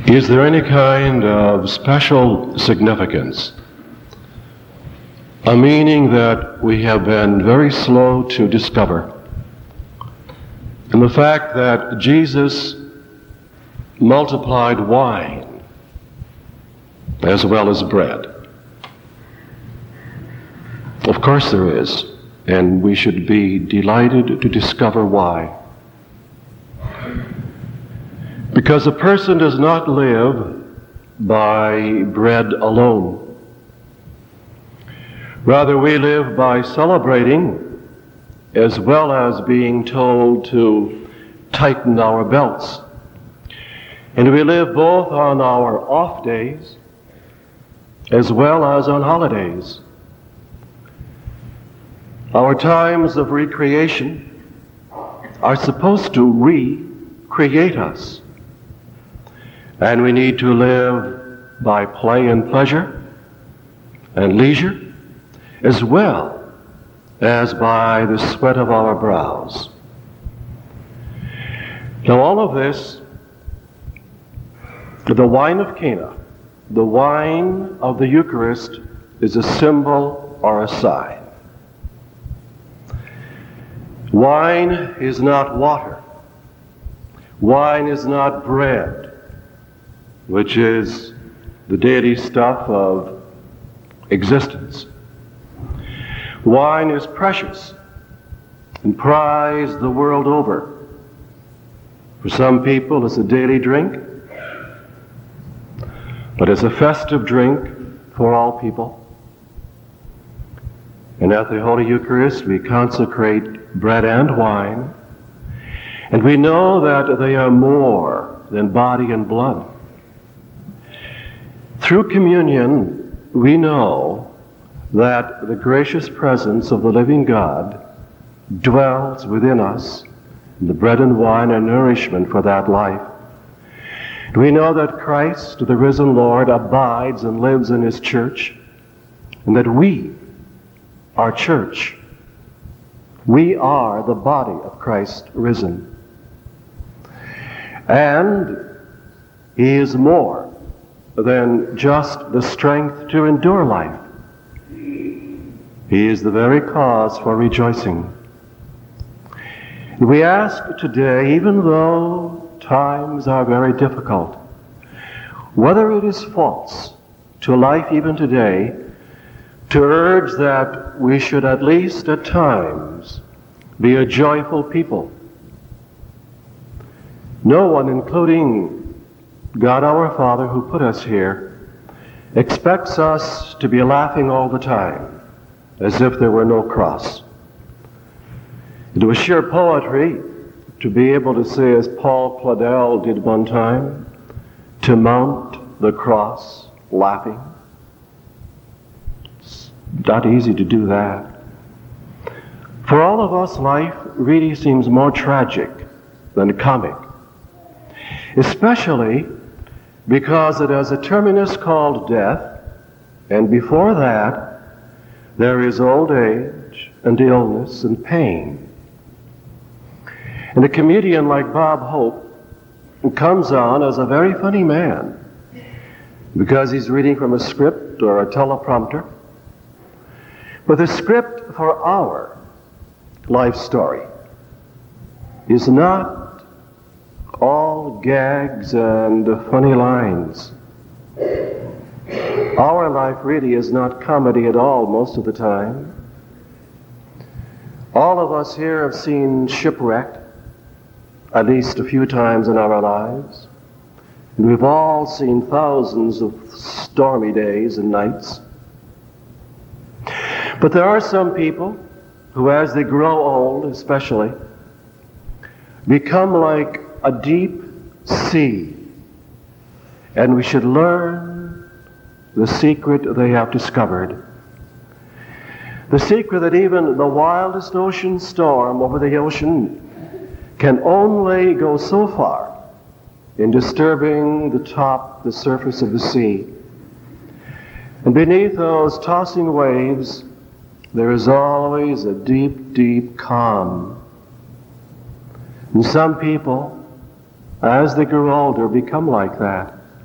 Is there any kind of special significance, a meaning that we have been very slow to discover, in the fact that Jesus multiplied wine as well as bread? Of course there is, and we should be delighted to discover why. Because a person does not live by bread alone. Rather, we live by celebrating as well as being told to tighten our belts. And we live both on our off days as well as on holidays. Our times of recreation are supposed to recreate us. And we need to live by play and pleasure and leisure, as well as by the sweat of our brows. Now all of this, the wine of Cana, the wine of the Eucharist, is a symbol or a sign. Wine is not water. Wine is not bread, which is the daily stuff of existence. Wine is precious and prized the world over. For some people, it's a daily drink, but it's a festive drink for all people. And at the Holy Eucharist, we consecrate bread and wine, and we know that they are more than body and blood. Through communion, we know that the gracious presence of the living God dwells within us, and the bread and wine are nourishment for that life. We know that Christ, the risen Lord, abides and lives in His church, and that we are church. We are the body of Christ risen. And He is more than just the strength to endure life. He is the very cause for rejoicing. We ask today, even though times are very difficult, whether it is false to life even today, to urge that we should at least at times be a joyful people. No one, including God our Father who put us here, expects us to be laughing all the time, as if there were no cross. It was sheer poetry to be able to say, as Paul Claudel did one time, to mount the cross laughing. It's not easy to do that. For all of us, life really seems more tragic than comic, especially because it has a terminus called death, and before that, there is old age and illness and pain. And a comedian like Bob Hope comes on as a very funny man because he's reading from a script or a teleprompter. But the script for our life story is not all gags and funny lines. Our life really is not comedy at all most of the time. All of us here have seen shipwreck at least a few times in our lives. And we've all seen thousands of stormy days and nights. But there are some people who, as they grow old especially, become like a deep sea. And we should learn the secret they have discovered. The secret that even the wildest ocean storm over the ocean can only go so far in disturbing the surface of the sea. And beneath those tossing waves, there is always a deep, deep calm. And some people, as they grow older, become like that.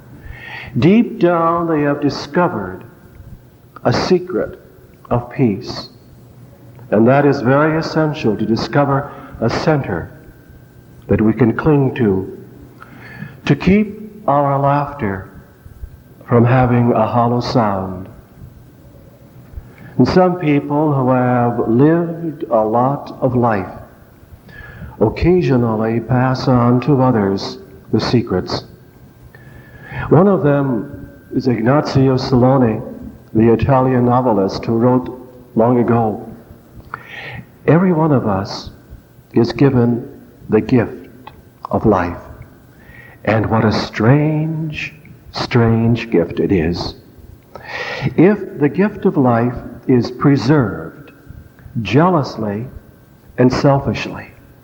Deep down, they have discovered a secret of peace. And that is very essential, to discover a center that we can cling to keep our laughter from having a hollow sound. And some people who have lived a lot of life occasionally pass on to others the secrets. One of them is Ignazio Silone, the Italian novelist who wrote long ago, "Every one of us is given the gift of life. And what a strange, strange gift it is. If the gift of life is preserved jealously and selfishly,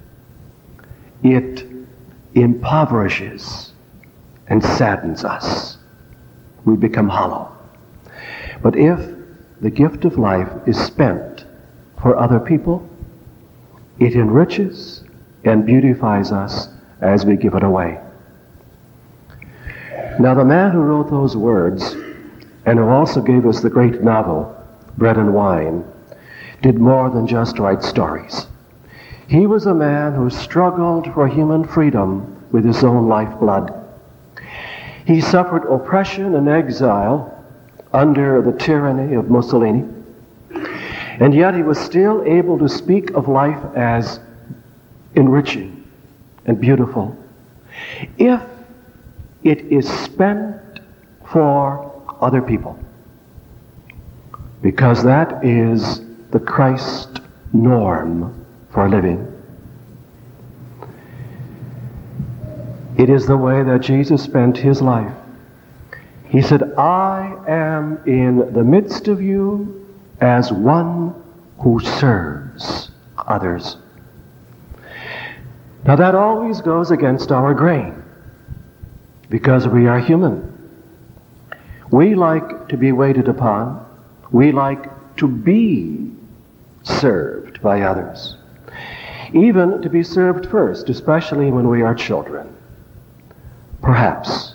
it impoverishes and saddens us. We become hollow. But if the gift of life is spent for other people, it enriches and beautifies us as we give it away." Now, the man who wrote those words, and who also gave us the great novel, Bread and Wine, did more than just write stories. He was a man who struggled for human freedom with his own lifeblood. He suffered oppression and exile under the tyranny of Mussolini, and yet he was still able to speak of life as enriching and beautiful, if it is spent for other people, because that is the Christ norm for living. It is the way that Jesus spent his life. He said, "I am in the midst of you as one who serves others." Now that always goes against our grain, because we are human. We like to be waited upon. We like to be served by others, even to be served first, especially when we are children. Perhaps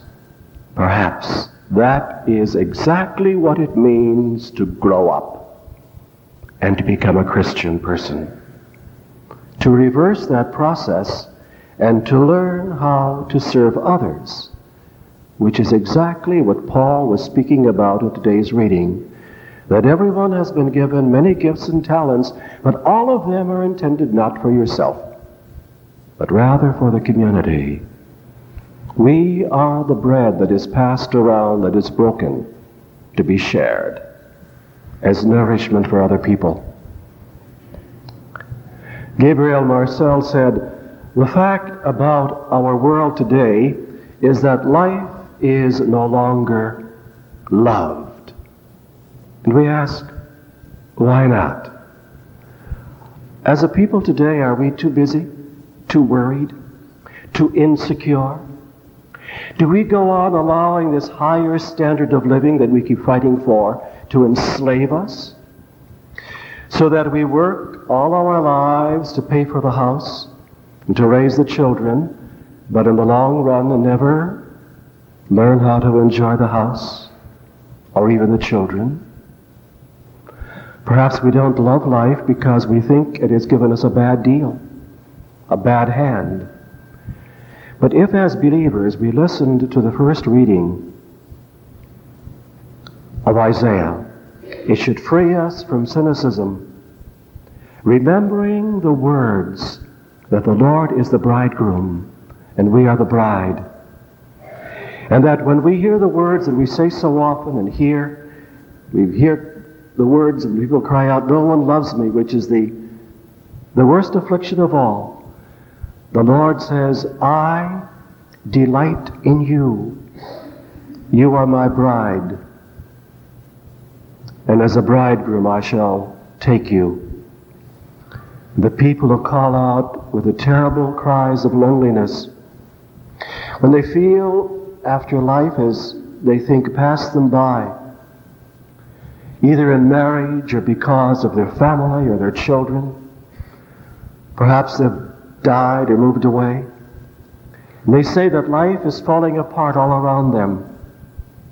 that is exactly what it means to grow up and to become a Christian person. To reverse that process and to learn how to serve others, which is exactly what Paul was speaking about in today's reading, that everyone has been given many gifts and talents, but all of them are intended not for yourself, but rather for the community. We are the bread that is passed around, that is broken, to be shared as nourishment for other people. Gabriel Marcel said, "The fact about our world today is that life is no longer loved." And we ask, why not? As a people today, are we too busy, too worried, too insecure? Do we go on allowing this higher standard of living that we keep fighting for to enslave us, so that we work all our lives to pay for the house and to raise the children, but in the long run never learn how to enjoy the house or even the children? Perhaps we don't love life because we think it has given us a bad deal, a bad hand. But if as believers we listened to the first reading of Isaiah, it should free us from cynicism, remembering the words that the Lord is the bridegroom and we are the bride. And that when we hear the words that we say so often and we hear the words and people cry out, "No one loves me," which is the worst affliction of all. The Lord says, "I delight in you. You are my bride. And as a bridegroom I shall take you." The people who call out with the terrible cries of loneliness, when they feel after life as they think passed them by, either in marriage or because of their family or their children, perhaps they've died or moved away, and they say that life is falling apart all around them.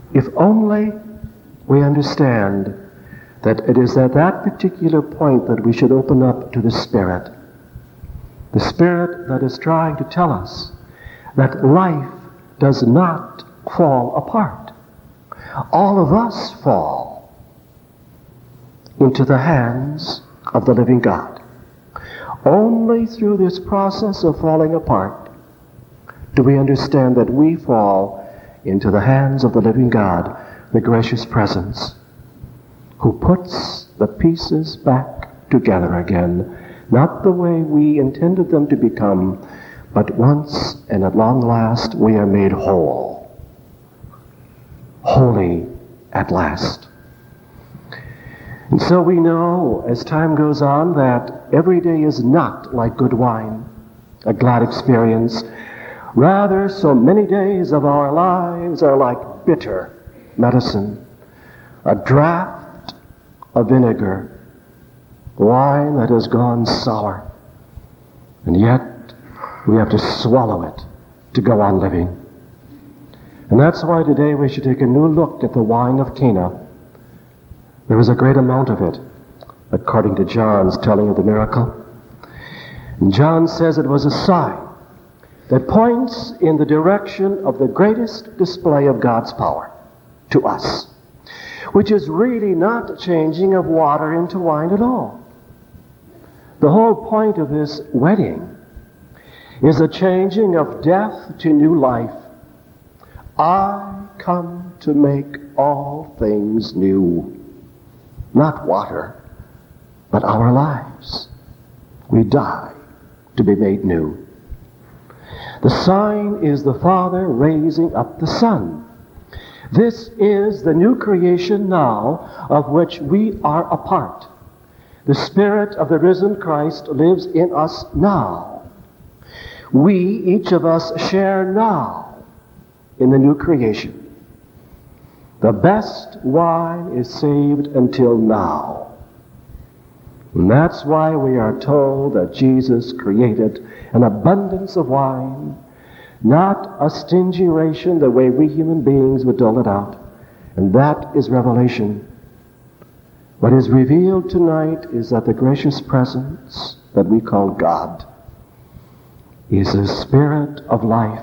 If only we understand that it is at that particular point that we should open up to the Spirit that is trying to tell us that life does not fall apart. All of us fall into the hands of the living God. Only through this process of falling apart do we understand that we fall into the hands of the living God, the gracious presence, who puts the pieces back together again, not the way we intended them to become, but once and at long last we are made whole. Holy at last. And so we know as time goes on that every day is not like good wine, a glad experience. Rather, so many days of our lives are like bitter medicine, a draught of vinegar, wine that has gone sour. And yet, we have to swallow it to go on living. And that's why today we should take a new look at the wine of Cana. There was a great amount of it, according to John's telling of the miracle. And John says it was a sign that points in the direction of the greatest display of God's power to us, which is really not the changing of water into wine at all. The whole point of this wedding is a changing of death to new life. I come to make all things new. Not water, but our lives. We die to be made new. The sign is the Father raising up the Son. This is the new creation now of which we are a part. The Spirit of the risen Christ lives in us now. We, each of us, share now in the new creation. The best wine is saved until now. And that's why we are told that Jesus created an abundance of wine, not a stingy ration the way we human beings would dole it out. And that is revelation. What is revealed tonight is that the gracious presence that we call God is the Spirit of life.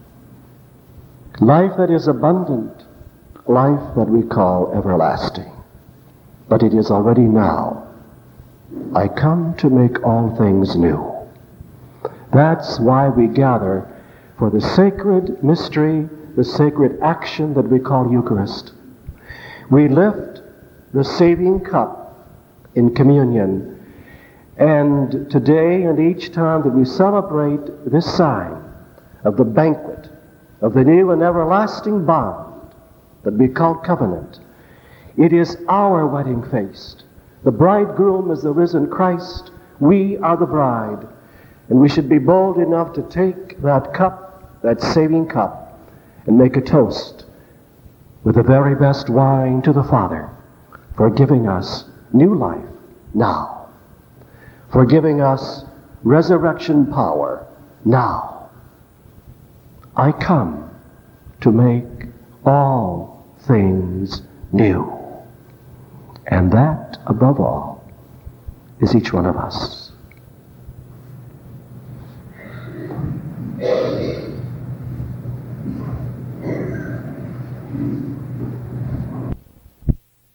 Life that is abundant, life that we call everlasting. But it is already now. I come to make all things new. That's why we gather for the sacred mystery, the sacred action that we call Eucharist. We lift the saving cup in communion. And today and each time that we celebrate this sign of the banquet, of the new and everlasting bond that we call covenant, it is our wedding feast. The bridegroom is the risen Christ. We are the bride. And we should be bold enough to take that cup, that saving cup, and make a toast with the very best wine to the Father for giving us new life now, for giving us resurrection power now. I come to make all things new. And that, above all, is each one of us.